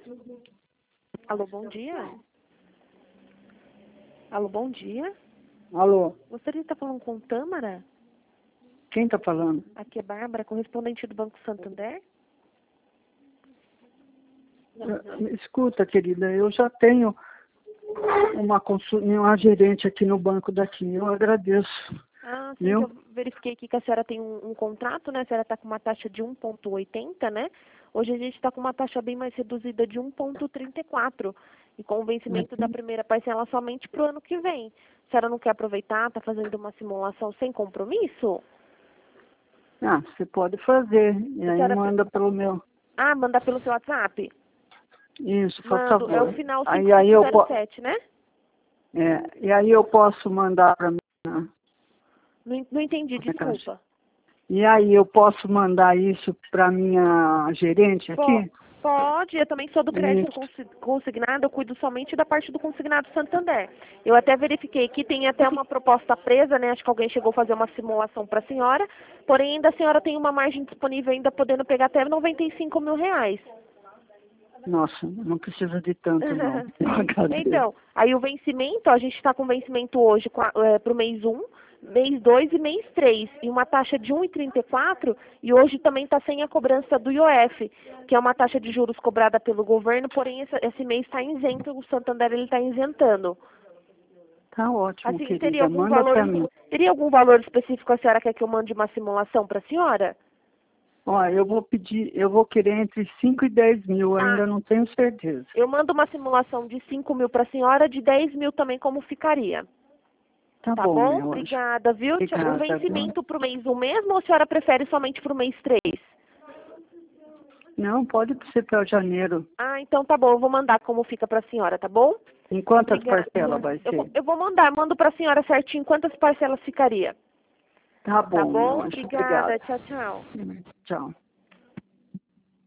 Alô, bom dia. Alô, bom dia. Alô, Gostaria de estar falando com Tâmara? quem está falando? Aqui é Bárbara, correspondente do Banco Santander. Escuta, querida, eu já tenho uma gerente aqui no banco daqui, eu agradeço. Ah, sim, Viu? eu verifiquei aqui que a senhora tem um contrato, né? A senhora está com uma taxa de 1,80, né? Hoje a gente está com uma taxa bem mais reduzida de 1,34. E com o vencimento da primeira parcela somente para o ano que vem. A senhora não quer aproveitar? Está fazendo uma simulação sem compromisso? Ah, você pode fazer, e aí senhora- manda pelo meu... Ah, mandar pelo seu WhatsApp? Isso, por Mando, favor. é o final Aí eu 5507, né? e aí eu posso mandar para mim. Não entendi, desculpa. E aí eu posso mandar isso para minha gerente aqui? Pode, eu também sou do crédito consignado, eu cuido somente da parte do consignado Santander. Eu até verifiquei que tem até uma proposta presa, né? Acho que alguém chegou a fazer uma simulação para a senhora, porém ainda a senhora tem uma margem disponível ainda podendo pegar até 95 mil reais. Nossa, não precisa de tanto não. Eu agradeço. Então, aí o vencimento, a gente está com vencimento hoje para o mês 1, mês 2 e mês 3, e uma taxa de 1,34, e hoje também está sem a cobrança do IOF, que é uma taxa de juros cobrada pelo governo, porém esse mês está isento, o Santander ele está isentando. Tá ótimo, Assim, querida. Manda para mim. teria algum valor específico a senhora quer que eu mande uma simulação para a senhora? Ó, eu vou querer entre 5 e 10 mil, ainda não tenho certeza. Eu mando uma simulação de 5 mil para a senhora, de 10 mil também, como ficaria? Tá Tá bom, bom? meu anjo. Obrigada, viu? Obrigada, O vencimento para o mês 1 mesmo ou a senhora prefere somente para o mês 3? Não, pode ser para janeiro. Ah, então tá bom, eu vou mandar como fica para a senhora, tá bom? Em quantas Obrigada. parcelas vai ser? Eu vou mando para a senhora certinho quantas parcelas ficaria. Tá Tá bom, meu bom? anjo. Obrigada, Obrigada. tchau, tchau. Tchau.